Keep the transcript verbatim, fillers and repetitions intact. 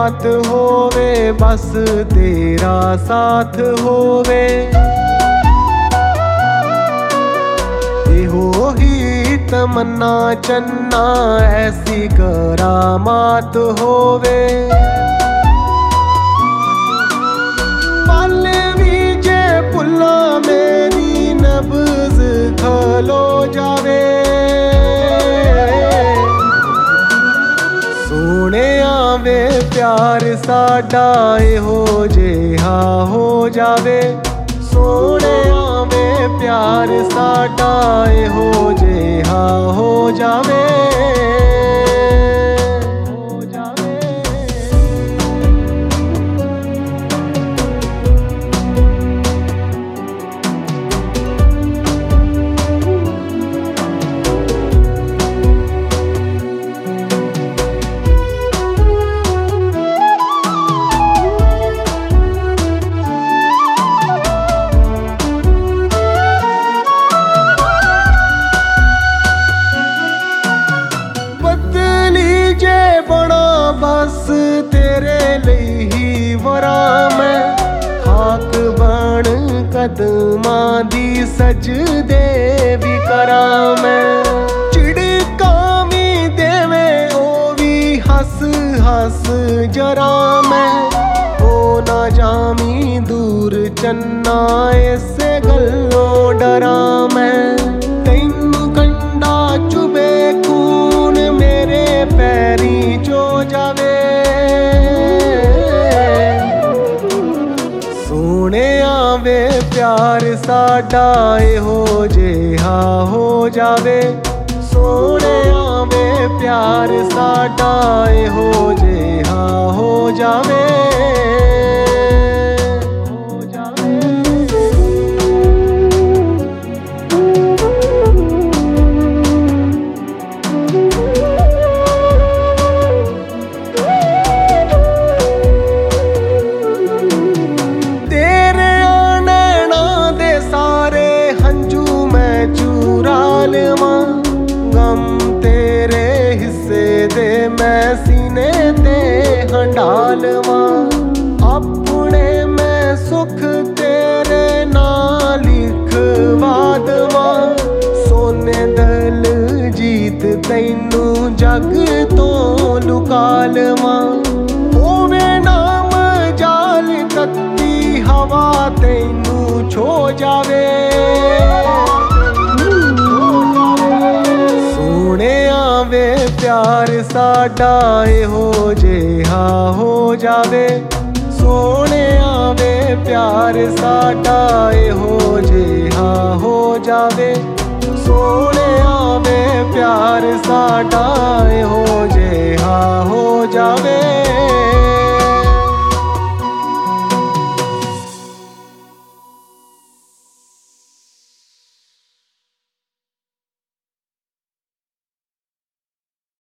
बात होवे, बस तेरा साथ होवे। एहो ही तमन्ना चन्ना, ऐसी करामात होवे। पल भी जे भुला मेरी नब्ज़ खलो जावे। सोने आवे प्यार साडा इहो जिहा हो जावे। सोने आवे प्यार साडा इहो जिहा हो जावे। बस तेरे लिए ही वरा मैं, खाक बन कदमां दी सजदे भी करा मैं। चिड़का भी देवे ओ भी हस हस जरा मैं, ओ ना जामी दूर चन्ना इसे गल्लों डरा मैं। तैनू कंडा चुबे खून मेरे पैरी जो जावे। सोने आवे प्यार साडा इहो जिहा हो जावे। सोने आवे प्यार साडा इहो जिहा हो जावे। गम तेरे हिस्से दे मैं सीने ते हंडालवा। अपने मैं सुख तेरे नाल लिखवा दवा। सोने दल जीत तैनू जग तो लुका लवा। होवे नाम जाल तत्ती हवा तैनू छो जावे। प्यार साडा इहो जिहा हो जावे। सोने आवे प्यार साडा इहो जिहा हो जावे। सोने आवे प्यार साडा इहो जिहा हो जावे।